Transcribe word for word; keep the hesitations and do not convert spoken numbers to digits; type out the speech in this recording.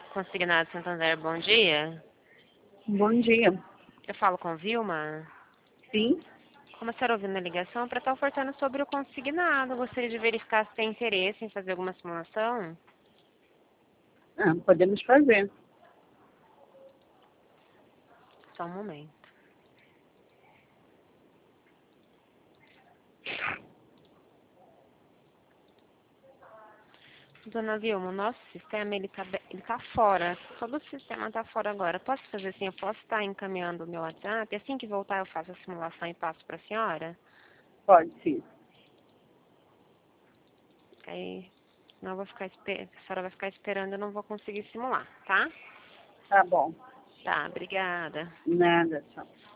Consignado Santander, bom dia. Bom dia. Eu falo com Vilma. Sim? Como a senhora ouviu na ligação, para estar ofertando sobre o consignado, gostaria de verificar se tem interesse em fazer alguma simulação. Ah, podemos fazer. Só um momento. Dona Vilma, o nosso sistema ele está ele tá fora. Todo o sistema está fora agora. Posso fazer assim? Eu posso estar encaminhando o meu WhatsApp. Assim que voltar, eu faço a simulação e passo para a senhora? Pode, sim. Aí, não vou ficar esper... a senhora vai ficar esperando, eu não vou conseguir simular, tá? Tá bom. Tá, obrigada. Nada, tchau.